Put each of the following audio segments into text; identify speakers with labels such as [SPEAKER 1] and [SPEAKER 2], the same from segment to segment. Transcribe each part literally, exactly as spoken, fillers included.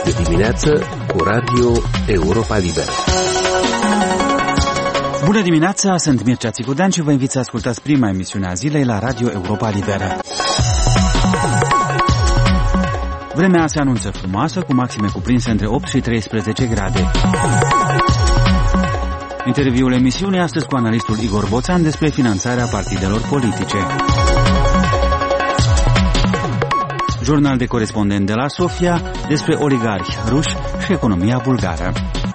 [SPEAKER 1] de dimineață cu Radio Europa Liberă.
[SPEAKER 2] Bună dimineața, sunt Mircea Țicudean și vă invit să ascultați prima emisiune a zilei la Radio Europa Liberă. Vremea se anunță frumoasă, cu maxime cuprinse între opt și treisprezece grade. Interviul emisiunii astăzi cu analistul Igor Boțan despre finanțarea partidelor politice. Jurnal de corespondent de la Sofia despre oligarhi ruși și economia bulgară.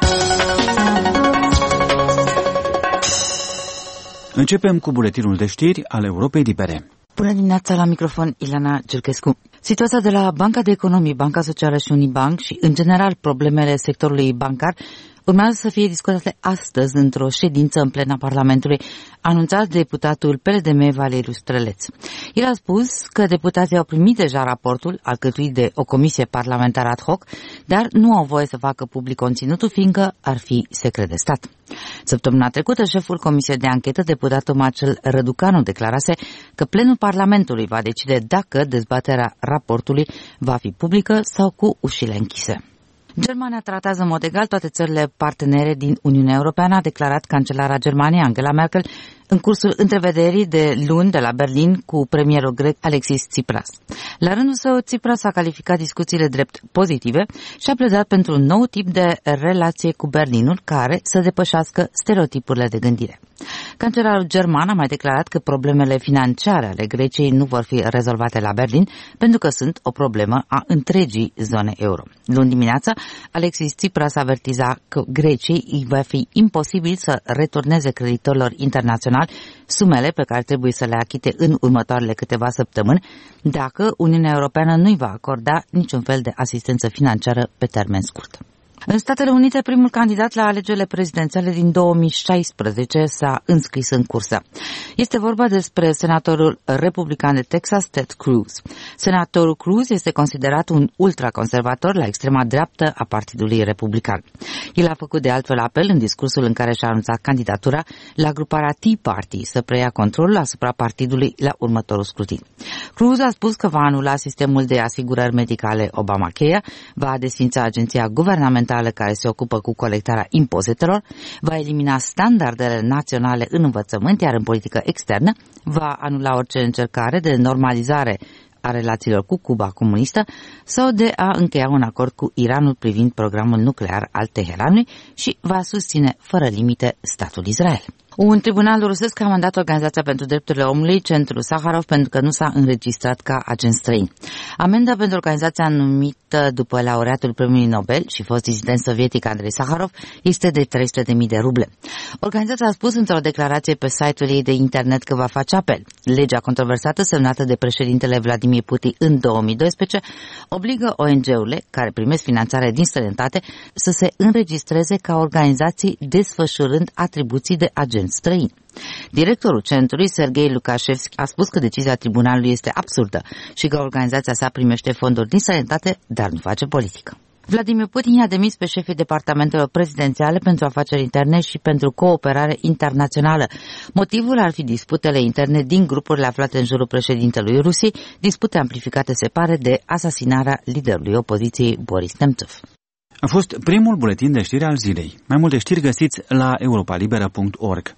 [SPEAKER 2] Începem cu buletinul de știri al Europei Libere.
[SPEAKER 3] Bună dimineața, la microfon Ilana Gergescu. Situația de la Banca de Economii, Banca Socială și Unibank și, în general, problemele sectorului bancar urmează să fie discutate astăzi într-o ședință în plena Parlamentului, anunțat deputatul P L D M Valeriu Străleț. El a spus că deputații au primit deja raportul, alcătuit de o comisie parlamentară ad hoc, dar nu au voie să facă public conținutul, fiindcă ar fi secret de stat. Săptămâna trecută, șeful Comisiei de Anchetă, deputatul Marcel Răducanu, declarase că plenul Parlamentului va decide dacă dezbaterea raportului va fi publică sau cu ușile închise. Germania tratează în mod egal toate țările partenere din Uniunea Europeană, a declarat cancelara Germaniei Angela Merkel în cursul întrevederii de luni de la Berlin cu premierul grec Alexis Tsipras. La rândul său, Tsipras a calificat discuțiile drept pozitive și a pledat pentru un nou tip de relație cu Berlinul care să depășească stereotipurile de gândire. Cancelarul german a mai declarat că problemele financiare ale Greciei nu vor fi rezolvate la Berlin pentru că sunt o problemă a întregii zone euro. Luni dimineața, Alexis Tsipras avertiza că Greciei îi va fi imposibil să returneze creditorilor internaționali sumele pe care trebuie să le achite în următoarele câteva săptămâni dacă Uniunea Europeană nu îi va acorda niciun fel de asistență financiară pe termen scurt. În Statele Unite, primul candidat la alegerile prezidențiale din două mii șaisprezece s-a înscris în cursă. Este vorba despre senatorul republican de Texas, Ted Cruz. Senatorul Cruz este considerat un ultraconservator la extrema dreaptă a Partidului Republican. El a făcut de altfel apel în discursul în care și-a anunțat candidatura la gruparea Tea Party să preia controlul asupra partidului la următorul scrutin. Cruz a spus că va anula sistemul de asigurări medicale Obamacare, va desfința agenția guvernamentală care se ocupă cu colectarea impozitelor, va elimina standardele naționale în învățământ, iar în politică externă va anula orice încercare de normalizare a relațiilor cu Cuba comunistă sau de a încheia un acord cu Iranul privind programul nuclear al Teheranului și va susține fără limite statul Israel. Un tribunal rusesc a mandat Organizația pentru Drepturile Omului, Centrul Saharov, pentru că nu s-a înregistrat ca agent străin. Amenda pentru organizația numită după laureatul Premiului Nobel și fost dizident sovietic Andrei Saharov este de trei sute de mii de ruble. Organizația a spus într-o declarație pe site-ul ei de internet că va face apel. Legea controversată semnată de președintele Vladimir Putin în două mii doisprezece obligă O N G-urile care primesc finanțare din străinătate să se înregistreze ca organizații desfășurând atribuții de agent străin. Directorul centrului, Sergei Lukashevski, a spus că decizia tribunalului este absurdă și că organizația sa primește fonduri din străinătate, dar nu face politică. Vladimir Putin a demis pe șefii departamentelor prezidențiale pentru afaceri interne și pentru cooperare internațională. Motivul ar fi disputele interne din grupurile aflate în jurul președintelui Rusiei, dispute amplificate, se pare, de asasinarea liderului opoziției Boris Nemtsov.
[SPEAKER 2] A fost primul buletin de știri al zilei. Mai multe știri găsiți la europalibera punct org.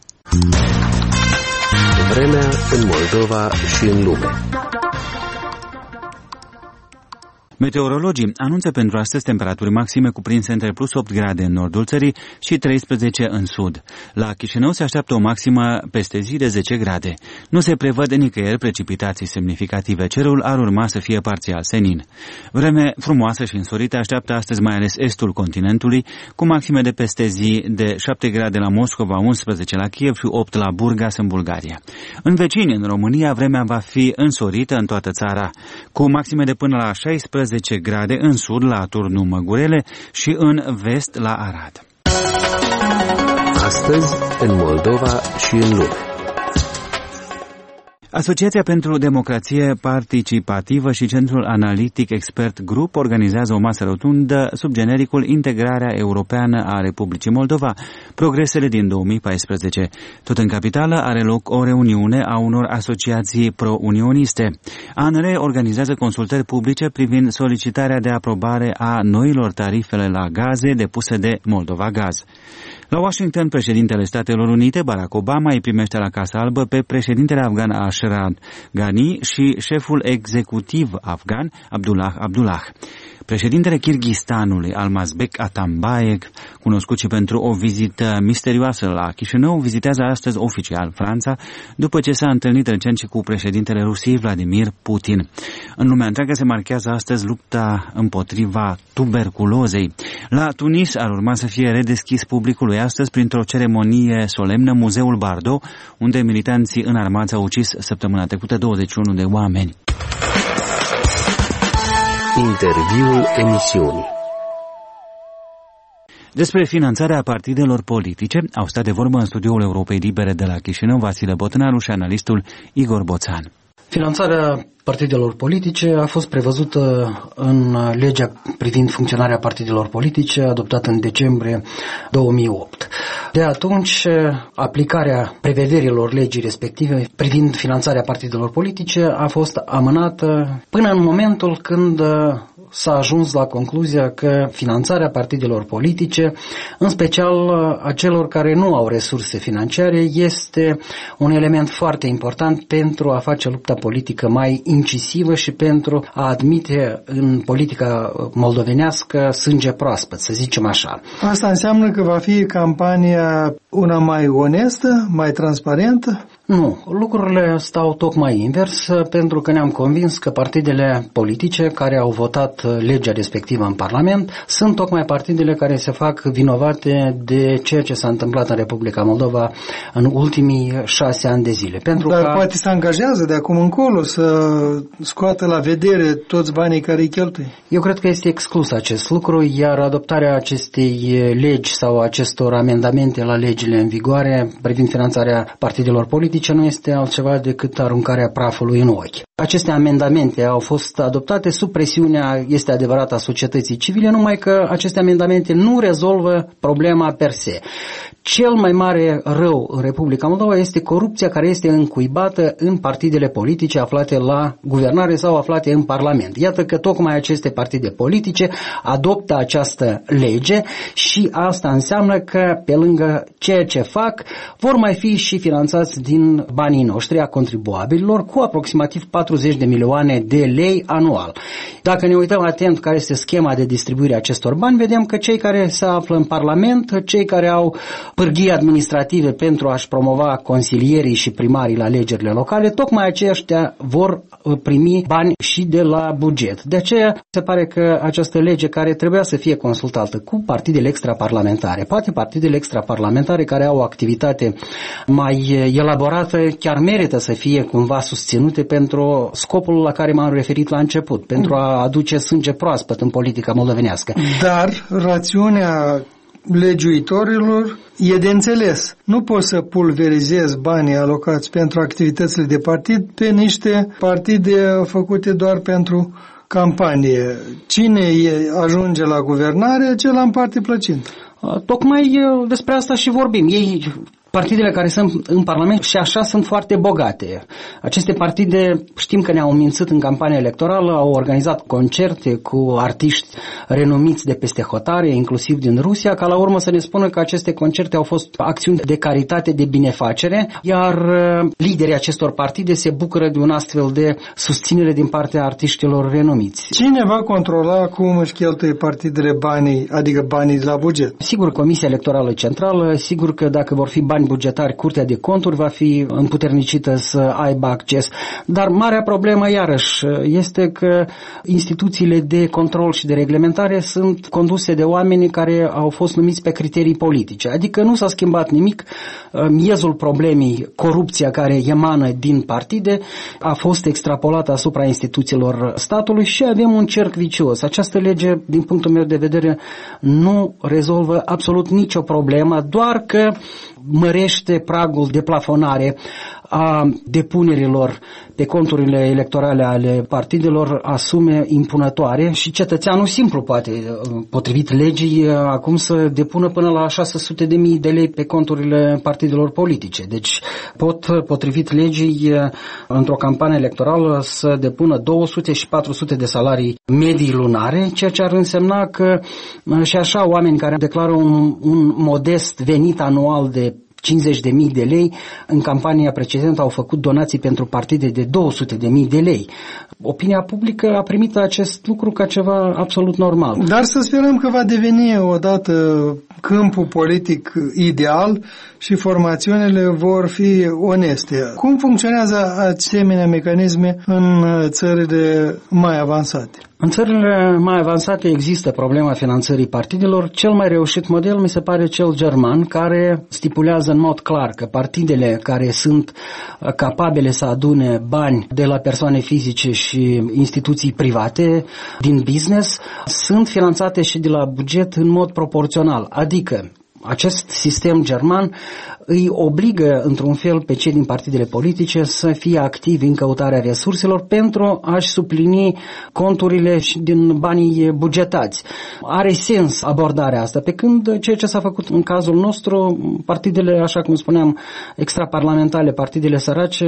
[SPEAKER 1] Vremea în Moldova și în lume.
[SPEAKER 2] Meteorologii anunță pentru astăzi temperaturi maxime cuprinse între plus opt grade în nordul țării și treisprezece în sud. La Chișinău se așteaptă o maximă peste zi de zece grade. Nu se prevăd nicăieri precipitații semnificative. Cerul ar urma să fie parțial senin. Vreme frumoasă și însorită așteaptă astăzi mai ales estul continentului, cu maxime de peste zi de șapte grade la Moscova, unsprezece la Kiev și opt la Burgas în Bulgaria. În vecini, în România, vremea va fi însorită în toată țara, cu maxime de până la șaisprezece grade în sud la Turnu Măgurele și în vest la Arad.
[SPEAKER 1] Astăzi în Moldova și în lume.
[SPEAKER 2] Asociația pentru Democrație Participativă și Centrul Analitic Expert Group organizează o masă rotundă sub genericul Integrarea Europeană a Republicii Moldova, progresele din două mii paisprezece. Tot în capitală are loc o reuniune a unor asociații pro-unioniste. A N R organizează consultări publice privind solicitarea de aprobare a noilor tarifele la gaze depuse de Moldova Gaz. La Washington, președintele Statelor Unite, Barack Obama, îi primește la Casa Albă pe președintele afgan Ashraf Ghani și șeful executiv afgan Abdullah Abdullah. Președintele Kirghistanului, Almazbek Atambayev, cunoscut și pentru o vizită misterioasă la Chișinău, vizitează astăzi oficial Franța, după ce s-a întâlnit recent și cu președintele Rusiei, Vladimir Putin. În lumea întreagă se marchează astăzi lupta împotriva tuberculozei. La Tunis ar urma să fie redeschis publicului astăzi printr-o ceremonie solemnă Muzeul Bardo, unde militanții înarmați au ucis săptămâna trecută douăzeci și unu de oameni.
[SPEAKER 1] Interviul emisiunii.
[SPEAKER 2] Despre finanțarea partidelor politice au stat de vorbă în studioul Europei Libere de la Chișinău Vasile Botnaru și analistul Igor Boțan.
[SPEAKER 4] Finanțarea partidelor politice a fost prevăzută în legea privind funcționarea partidelor politice, adoptată în decembrie două mii opt. De atunci, aplicarea prevederilor legii respective privind finanțarea partidelor politice a fost amânată până în momentul când s-a ajuns la concluzia că finanțarea partidelor politice, în special a celor care nu au resurse financiare, este un element foarte important pentru a face lupta politică mai incisivă și pentru a admite în politica moldovenească sânge proaspăt, să zicem așa.
[SPEAKER 5] Asta înseamnă că va fi campania una mai onestă, mai transparentă?
[SPEAKER 4] Nu, lucrurile stau tocmai invers, pentru că ne-am convins că partidele politice care au votat legea respectivă în Parlament sunt tocmai partidele care se fac vinovate de ceea ce s-a întâmplat în Republica Moldova în ultimii șase ani de zile. Pentru
[SPEAKER 5] Dar
[SPEAKER 4] că
[SPEAKER 5] poate se angajează de acum încolo să scoată la vedere toți banii care îi cheltuie.
[SPEAKER 4] Eu cred că este exclus acest lucru, iar adoptarea acestei legi sau acestor amendamente la legile în vigoare privind finanțarea partidelor politice nu este altceva decât aruncarea prafului în ochi. Aceste amendamente au fost adoptate sub presiunea, este adevărat, a societății civile, numai că aceste amendamente nu rezolvă problema per se. Cel mai mare rău în Republica Moldova este corupția care este încuibată în partidele politice aflate la guvernare sau aflate în Parlament. Iată că tocmai aceste partide politice adoptă această lege și asta înseamnă că pe lângă ceea ce fac vor mai fi și finanțați din banii noștri a contribuabililor cu aproximativ patruzeci de milioane de lei anual. Dacă ne uităm atent care este schema de distribuire a acestor bani, vedem că cei care se află în Parlament, cei care au pârghii administrative pentru a-și promova consilierii și primarii la alegerile locale, tocmai aceștia vor primi bani și de la buget. De aceea se pare că această lege care trebuia să fie consultată cu partidele extraparlamentare, poate partidele extraparlamentare care au o activitate mai elaborată, chiar merită să fie cumva susținute pentru scopul la care m-am referit la început, pentru a aduce sânge proaspăt în politica moldovenească.
[SPEAKER 5] Dar rațiunea legiuitorilor e de înțeles. Nu poți să pulverizezi banii alocați pentru activitățile de partid pe niște partide făcute doar pentru campanie. Cine ajunge la guvernare, acela în parte plăcind.
[SPEAKER 4] Tocmai despre asta și vorbim. Ei, partidele care sunt în Parlament și așa sunt foarte bogate. Aceste partide știm că ne-au mințit în campania electorală, au organizat concerte cu artiști renumiți de peste hotare, inclusiv din Rusia, ca la urmă să ne spună că aceste concerte au fost acțiuni de caritate, de binefacere, iar liderii acestor partide se bucură de un astfel de susținere din partea artiștilor renumiți.
[SPEAKER 5] Cine va controla cum își cheltuie partidele banii, adică banii de la buget?
[SPEAKER 4] Sigur, Comisia Electorală Centrală, sigur că dacă vor fi bani bugetari, Curtea de Conturi va fi împuternicită să aibă acces. Dar marea problemă, iarăși, este că instituțiile de control și de reglementare sunt conduse de oameni care au fost numiți pe criterii politice. Adică nu s-a schimbat nimic. Miezul problemei, corupția care emană din partide, a fost extrapolată asupra instituțiilor statului și avem un cerc vicios. Această lege, din punctul meu de vedere, nu rezolvă absolut nicio problemă, doar că mărește pragul de plafonare a depunerilor pe conturile electorale ale partidelor asume impunătoare și cetățeanul simplu poate, potrivit legii, acum să depună până la șase sute de mii de lei pe conturile partidelor politice. Deci pot, potrivit legii, într-o campanie electorală să depună două sute și patru sute de salarii medii lunare, ceea ce ar însemna că și așa oameni care declară un, un modest venit anual de cincizeci de mii de lei, în campania precedentă au făcut donații pentru partide de două sute de mii de lei. Opinia publică a primit acest lucru ca ceva absolut normal.
[SPEAKER 5] Dar să sperăm că va deveni odată câmpul politic ideal și formațiunile vor fi oneste. Cum funcționează asemenea mecanisme în țările mai avansate?
[SPEAKER 4] În țările mai avansate există problema finanțării partidelor. Cel mai reușit model mi se pare cel german, care stipulează în mod clar că partidele care sunt capabile să adune bani de la persoane fizice și instituții private din business sunt finanțate și de la buget în mod proporțional. Adică acest sistem german îi obligă într-un fel pe cei din partidele politice să fie activi în căutarea resurselor pentru a-și suplini conturile și din banii bugetați. Are sens abordarea asta, pe când ceea ce s-a făcut în cazul nostru, partidele, așa cum spuneam, extraparlamentare, partidele sărace,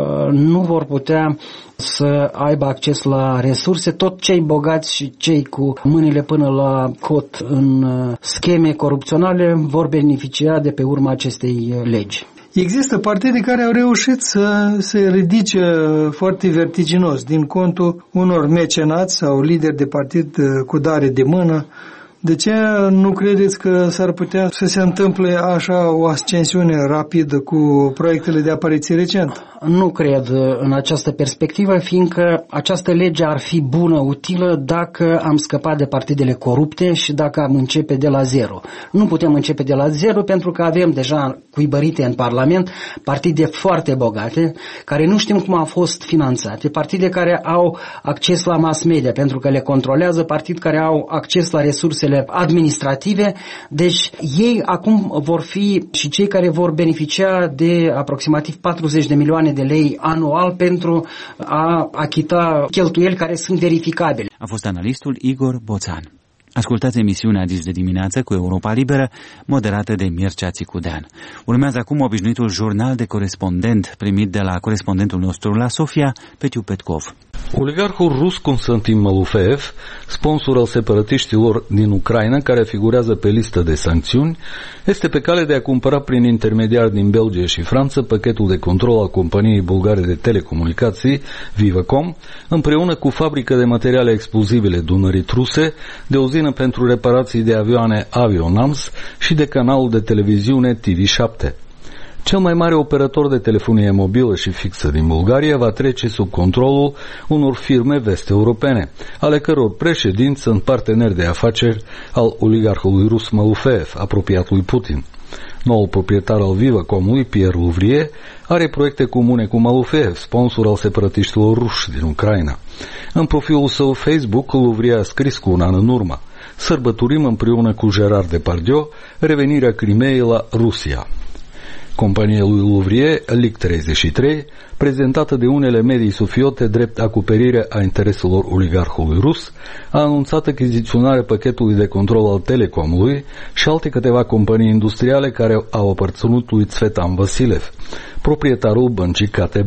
[SPEAKER 4] nu vor putea să aibă acces la resurse. Tot cei bogați și cei cu mâinile până la cot în scheme corupționale vor beneficia de pe urma acestei legi.
[SPEAKER 5] Există partide care au reușit să se ridice foarte vertiginos din contul unor mecenați sau lideri de partid cu dare de mână. De ce nu credeți că s-ar putea să se întâmple așa o ascensiune rapidă cu proiectele de apariție recent?
[SPEAKER 4] Nu cred în această perspectivă, fiindcă această lege ar fi bună, utilă, dacă am scăpat de partidele corupte și dacă am începe de la zero. Nu putem începe de la zero pentru că avem deja cuibărite în Parlament partide foarte bogate, care nu știm cum au fost finanțate, partide care au acces la mass media pentru că le controlează, partide care au acces la resursele administrative. Deci ei acum vor fi și cei care vor beneficia de aproximativ patruzeci de milioane de lei anual pentru a achita cheltuieli care sunt verificabile.
[SPEAKER 2] A fost analistul Igor Boțan. Ascultați emisiunea Dis de dimineață cu Europa Liberă, moderată de Mircea Țicudean. Urmează acum obișnuitul jurnal de corespondent primit de la corespondentul nostru la Sofia, Petiu Petkov.
[SPEAKER 6] Oligarhul rus Constantin Malufeev, sponsor al separatiștilor din Ucraina, care figurează pe listă de sancțiuni, este pe cale de a cumpăra prin intermediari din Belgia și Franța pachetul de control al companiei bulgare de telecomunicații Vivacom, împreună cu fabrica de materiale explozibile Dunărit Ruse, de uzină pentru reparații de avioane Avionams și de canalul de televiziune T V șapte. Cel mai mare operator de telefonie mobilă și fixă din Bulgaria va trece sub controlul unor firme vest-europene, ale căror președinți sunt parteneri de afaceri al oligarhului rus Malufeev, apropiat lui Putin. Noul proprietar al Vivacomului, Pierre Louvrier, are proiecte comune cu Malufeev, sponsor al separatiștilor ruși din Ucraina. În profilul său Facebook, Louvrier a scris cu un an în urmă: sărbătorim împreună cu Gerard Depardieu revenirea Crimeei la Rusia. Compania lui Louvrier, L I C treizeci și trei, prezentată de unele medii sufiote drept acoperire a intereselor oligarhului rus, a anunțat achiziționarea pachetului de control al Telecomului și alte câteva companii industriale care au aparținut lui Țvetan Vasilev, proprietarul băncii K T B.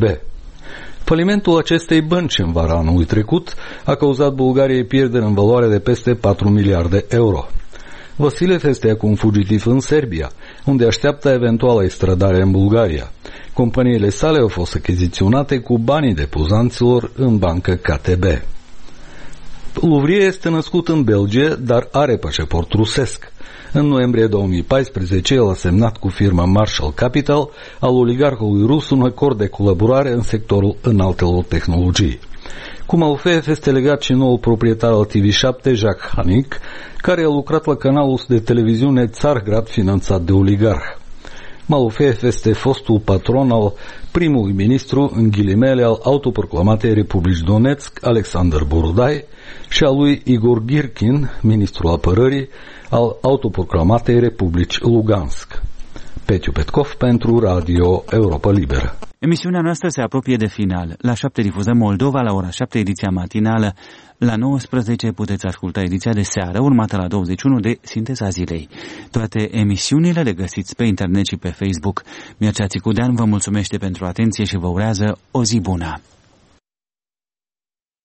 [SPEAKER 6] Falimentul acestei bănci în vara anului trecut a cauzat Bulgariei pierderi în valoare de peste patru miliarde euro. Vasilev este acum fugitiv în Serbia, unde așteaptă eventuala extradare în Bulgaria. Companiile sale au fost achiziționate cu banii depozanților în bancă K T B. Louvrier este născut în Belgia, dar are pașaport rusesc. În noiembrie două mii paisprezece, el a semnat cu firma Marshall Capital al oligarhului rus un acord de colaborare în sectorul înaltelor tehnologii. Cu Malufeev este legat și noul proprietar al T V șapte, Jacques Hanik, care a lucrat la canalul de televiziune Tsargrad, finanțat de oligarh. Malufeev este fostul patron al primului ministru, în ghilimele, al autoproclamatei Republici Donetsk, Alexander Borodai, și al lui Igor Girkin, ministrul apărării al autoproclamatei Republici Lugansk. Petiu Petkov pentru Radio Europa Liberă.
[SPEAKER 2] Emisiunea noastră se apropie de final. La șapte difuzăm Moldova, la ora șapte ediția matinală. La nouăsprezece puteți asculta ediția de seară, urmată la douăzeci și unu de Sinteza Zilei. Toate emisiunile le găsiți pe internet și pe Facebook. Mircea Țicudean vă mulțumește pentru atenție și vă urează o zi bună.